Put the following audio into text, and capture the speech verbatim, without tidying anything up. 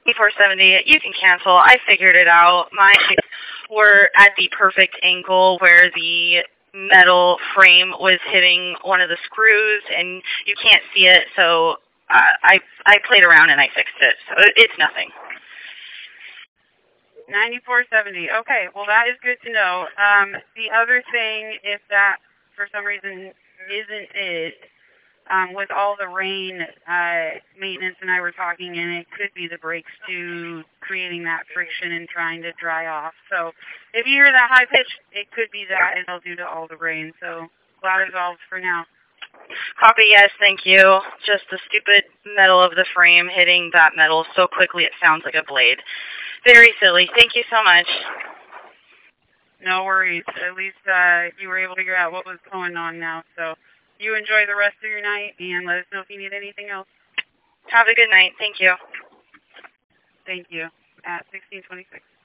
four seventy, you can cancel. I figured it out. Mine were at the perfect angle where the metal frame was hitting one of the screws, and you can't see it, so uh, I I played around and I fixed it. So it's nothing. ninety-four seventy. Okay, well, that is good to know. Um, the other thing, if that for some reason isn't it, um, with all the rain, uh, maintenance and I were talking, and it could be the brakes too, creating that friction and trying to dry off. So if you hear that high pitch, it could be that, and it'll due to all the rain. So glad resolved for now. Copy, yes, thank you. Just the stupid metal of the frame hitting that metal so quickly it sounds like a blade. Very silly. Thank you so much. No worries. At least uh, you were able to figure out what was going on now. So you enjoy the rest of your night, and let us know if you need anything else. Have a good night. Thank you. Thank you. At sixteen twenty-six.